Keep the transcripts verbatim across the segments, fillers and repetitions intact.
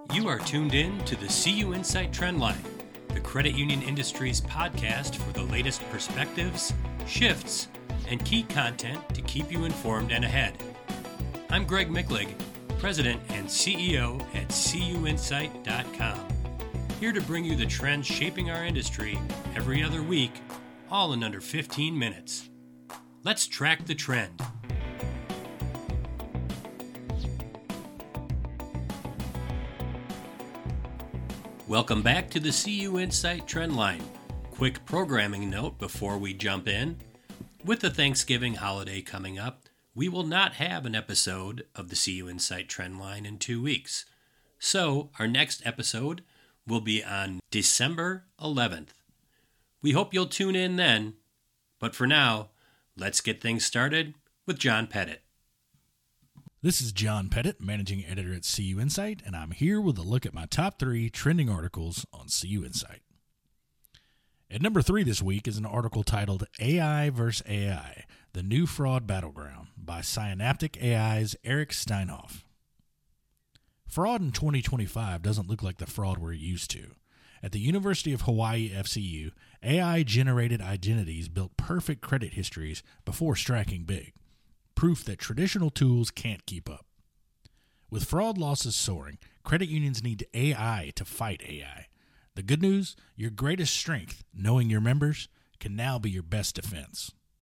You are tuned in to the C U Insight Trendline, the credit union industry's podcast for the latest perspectives, shifts, and key content to keep you informed and ahead. I'm Greg Micklig, President and C E O at C U Insight dot com, here to bring you the trends shaping our industry every other week, all in under fifteen minutes. Let's track the trend. Welcome back to the C U Insight Trendline. Quick programming note before we jump in. With the Thanksgiving holiday coming up, we will not have an episode of the C U Insight Trendline in two weeks. So, our next episode will be on December eleventh. We hope you'll tune in then, but for now, let's get things started with John Pettit. This is John Pettit, Managing Editor at C U Insight, and I'm here with a look at my top three trending articles on C U Insight. At number three this week is an article titled A I versus A I, The New Fraud Battleground by Synaptic A I's Eric Steinhoff. Fraud in twenty twenty-five doesn't look like the fraud we're used to. At the University of Hawaii F C U, A I-generated identities built perfect credit histories before striking big. Proof that traditional tools can't keep up. With fraud losses soaring, credit unions need A I to fight A I. The good news, your greatest strength, knowing your members, can now be your best defense.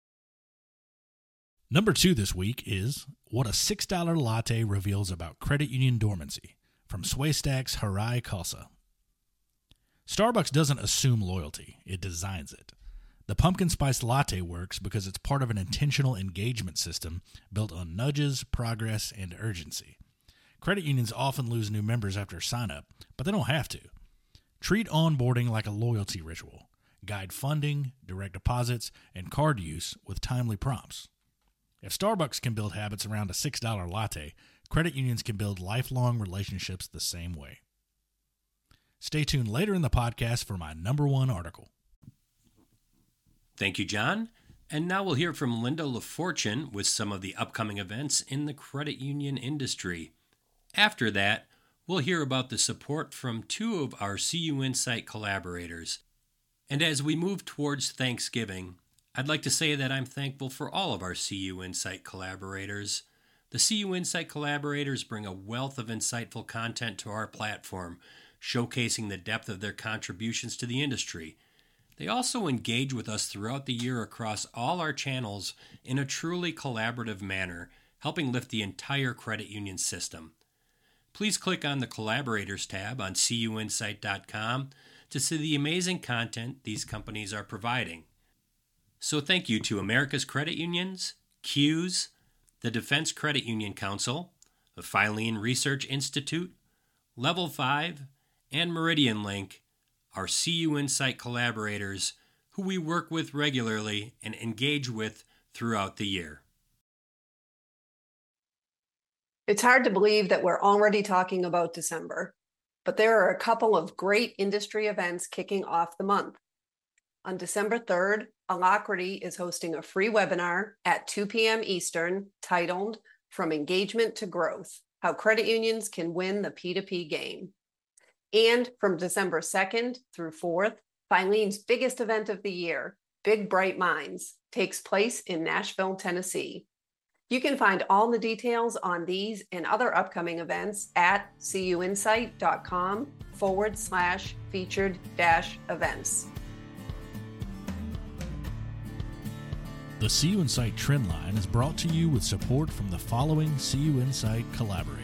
Number two this week is What a six dollar Latte Reveals About Credit Union Dormancy from Swaystack's Harai Khalsa. Starbucks doesn't assume loyalty, it designs it. The pumpkin spice latte works because it's part of an intentional engagement system built on nudges, progress, and urgency. Credit unions often lose new members after sign-up, but they don't have to. Treat onboarding like a loyalty ritual. Guide funding, direct deposits, and card use with timely prompts. If Starbucks can build habits around a six dollar latte, credit unions can build lifelong relationships the same way. Stay tuned later in the podcast for my number one article. Thank you, John. And now we'll hear from Linda LaFortune with some of the upcoming events in the credit union industry. After that, we'll hear about the support from two of our C U Insight collaborators. And as we move towards Thanksgiving, I'd like to say that I'm thankful for all of our C U Insight collaborators. The C U Insight collaborators bring a wealth of insightful content to our platform, showcasing the depth of their contributions to the industry. They also engage with us throughout the year across all our channels in a truly collaborative manner, helping lift the entire credit union system. Please click on the Collaborators tab on C U Insight dot com to see the amazing content these companies are providing. So thank you to America's Credit Unions, Q S, the Defense Credit Union Council, the Filene Research Institute, Level five, and Meridian Link, our C U Insight collaborators who we work with regularly and engage with throughout the year. It's hard to believe that we're already talking about December, but there are a couple of great industry events kicking off the month. On December third, Alacrity is hosting a free webinar at two p.m. Eastern titled From Engagement to Growth, How Credit Unions Can Win the P two P Game. And from December second through fourth, Filene's biggest event of the year, Big Bright Minds, takes place in Nashville, Tennessee. You can find all the details on these and other upcoming events at cuinsight.com forward slash featured dash events. The C U Insight Trendline is brought to you with support from the following C U Insight collaborators.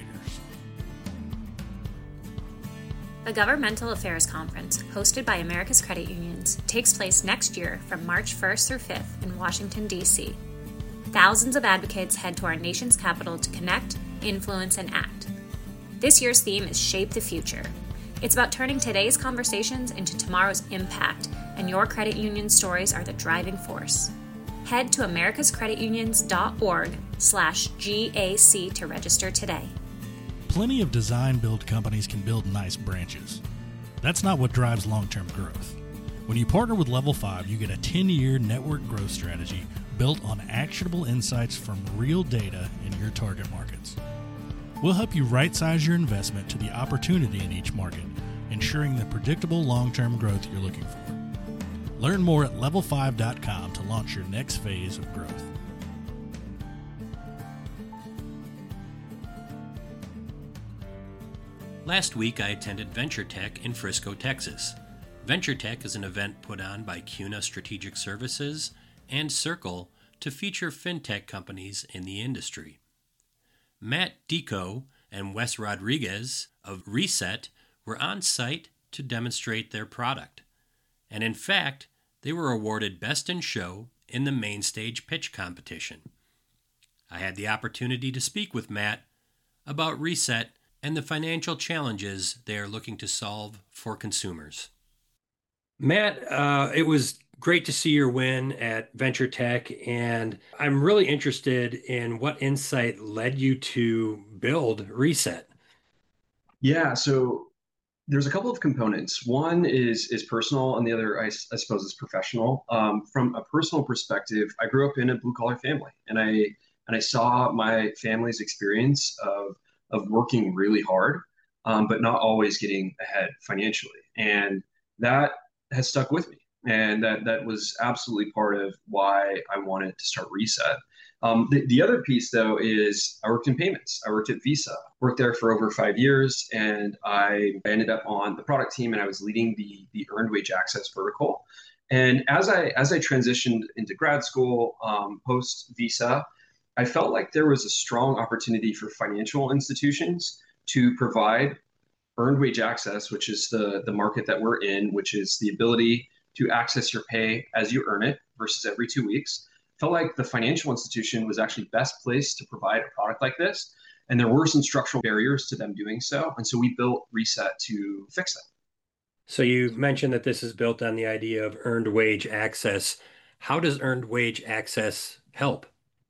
The Governmental Affairs Conference, hosted by America's Credit Unions, takes place next year from March first through fifth in Washington, D C Thousands of advocates head to our nation's capital to connect, influence, and act. This year's theme is Shape the Future. It's about turning today's conversations into tomorrow's impact, and your credit union stories are the driving force. Head to americascreditunions.org slash GAC to register today. Plenty of design-build companies can build nice branches. That's not what drives long-term growth. When you partner with Level five, you get a ten-year network growth strategy built on actionable insights from real data in your target markets. We'll help you right-size your investment to the opportunity in each market, ensuring the predictable long-term growth you're looking for. Learn more at level five dot com to launch your next phase of growth. Last week, I attended VentureTech in Frisco, Texas. VentureTech is an event put on by CUNA Strategic Services and Circle to feature fintech companies in the industry. Matt Deco and Wes Rodriguez of Reset were on site to demonstrate their product. And in fact, they were awarded Best in Show in the main stage pitch competition. I had the opportunity to speak with Matt about Reset and the financial challenges they are looking to solve for consumers. Matt, uh, it was great to see your win at VentureTech, and I'm really interested in what insight led you to build Reset. Yeah, so there's a couple of components. One is is personal, and the other, I, I suppose, is professional. Um, from a personal perspective, I grew up in a blue collar family, and I and I saw my family's experience of of working really hard, um, but not always getting ahead financially, and that has stuck with me. And that that was absolutely part of why I wanted to start Reset. Um, the, the other piece, though, is I worked in payments. I worked at Visa, worked there for over five years, and I ended up on the product team, and I was leading the the earned wage access vertical. And as I as I transitioned into grad school um, post Visa, I felt like there was a strong opportunity for financial institutions to provide earned wage access, which is the the market that we're in, which is the ability to access your pay as you earn it versus every two weeks. Felt like the financial institution was actually best placed to provide a product like this. And there were some structural barriers to them doing so. And so we built Reset to fix that. So you mentioned that this is built on the idea of earned wage access. How does earned wage access help?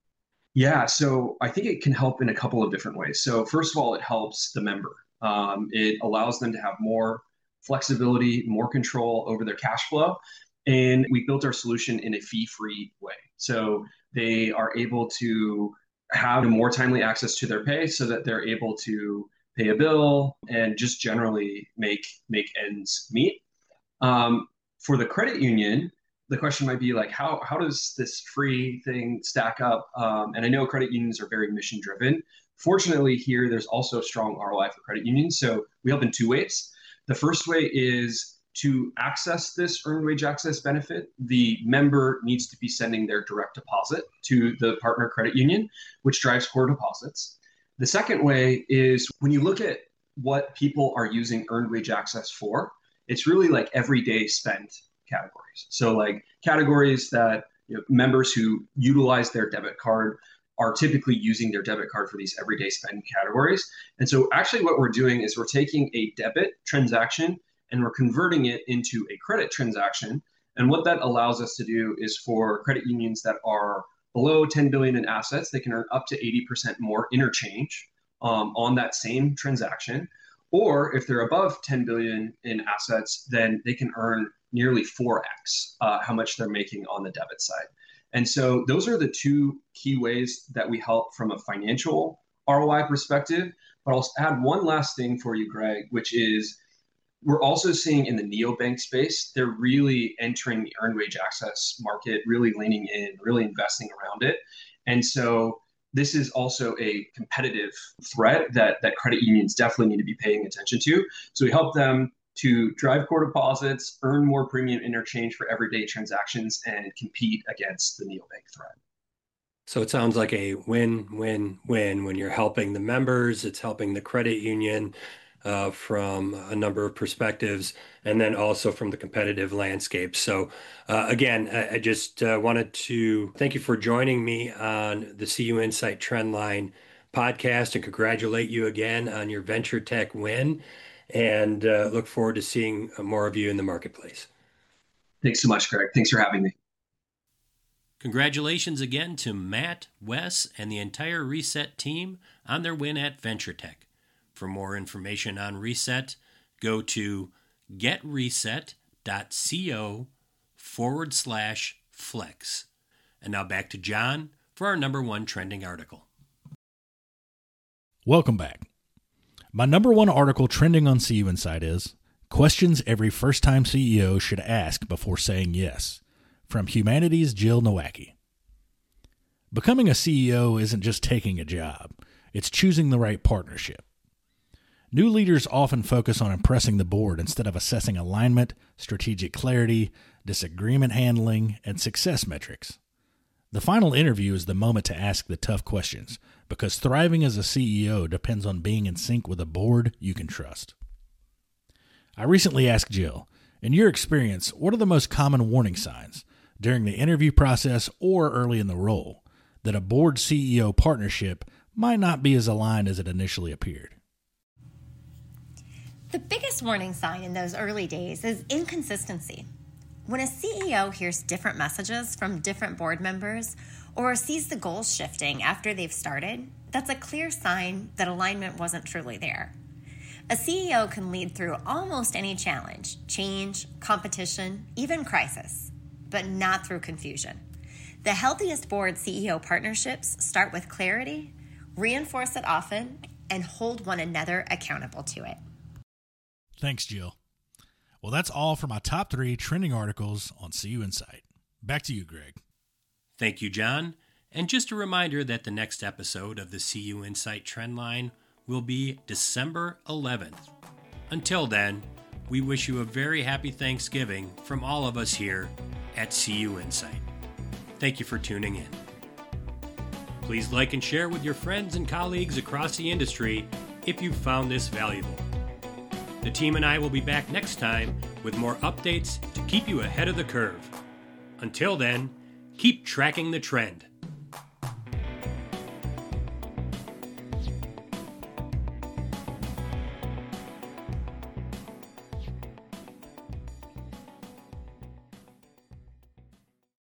Yeah, so I think it can help in a couple of different ways. So first of all, it helps the member. Um, it allows them to have more flexibility, more control over their cash flow. And we built our solution in a fee-free way. So they are able to have more timely access to their pay so that they're able to pay a bill and just generally make, make ends meet. Um, for the credit union, the question might be like, how, how does this free thing stack up? Um, and I know credit unions are very mission driven. Fortunately, here, there's also strong R O I for credit unions. So we help in two ways. The first way is to access this earned wage access benefit, the member needs to be sending their direct deposit to the partner credit union, which drives core deposits. The second way is when you look at what people are using earned wage access for, it's really like everyday spend categories. So like categories that, you know, members who utilize their debit card are typically using their debit card for these everyday spend categories. And so actually what we're doing is we're taking a debit transaction and we're converting it into a credit transaction. And what that allows us to do is for credit unions that are below ten billion in assets, they can earn up to eighty percent more interchange um, on that same transaction. Or if they're above ten billion in assets, then they can earn nearly four X uh, how much they're making on the debit side. And so those are the two key ways that we help from a financial R O I perspective. But I'll add one last thing for you, Greg, which is we're also seeing in the neobank space, they're really entering the earned wage access market, really leaning in, really investing around it. And so this is also a competitive threat that, that credit unions definitely need to be paying attention to. So we help them to drive core deposits, earn more premium interchange for everyday transactions, and compete against the neobank threat. So it sounds like a win-win-win when you're helping the members, it's helping the credit union uh, from a number of perspectives, and then also from the competitive landscape. So uh, again, I, I just uh, wanted to thank you for joining me on the C U Insight Trendline podcast and congratulate you again on your VentureTech win, and uh, look forward to seeing more of you in the marketplace. Thanks so much, Greg. Thanks for having me. Congratulations again to Matt, Wes, and the entire Reset team on their win at VentureTech. For more information on Reset, go to getreset.co forward slash flex. And now back to John for our number one trending article. Welcome back. My number one article trending on C U Insight is Questions Every First-Time C E O Should Ask Before Saying Yes, from Humanity's Jill Nowacki. Becoming a C E O isn't just taking a job, it's choosing the right partnership. New leaders often focus on impressing the board instead of assessing alignment, strategic clarity, disagreement handling, and success metrics. The final interview is the moment to ask the tough questions, because thriving as a C E O depends on being in sync with a board you can trust. I recently asked Jill, in your experience, what are the most common warning signs during the interview process or early in the role that a board C E O partnership might not be as aligned as it initially appeared? The biggest warning sign in those early days is inconsistency. When a C E O hears different messages from different board members or sees the goals shifting after they've started, that's a clear sign that alignment wasn't truly there. A C E O can lead through almost any challenge, change, competition, even crisis, but not through confusion. The healthiest board C E O partnerships start with clarity, reinforce it often, and hold one another accountable to it. Thanks, Jill. Well, that's all for my top three trending articles on C U Insight. Back to you, Greg. Thank you, John. And just a reminder that the next episode of the C U Insight Trendline will be December eleventh. Until then, we wish you a very happy Thanksgiving from all of us here at C U Insight. Thank you for tuning in. Please like and share with your friends and colleagues across the industry if you found this valuable. The team and I will be back next time with more updates to keep you ahead of the curve. Until then, keep tracking the trend.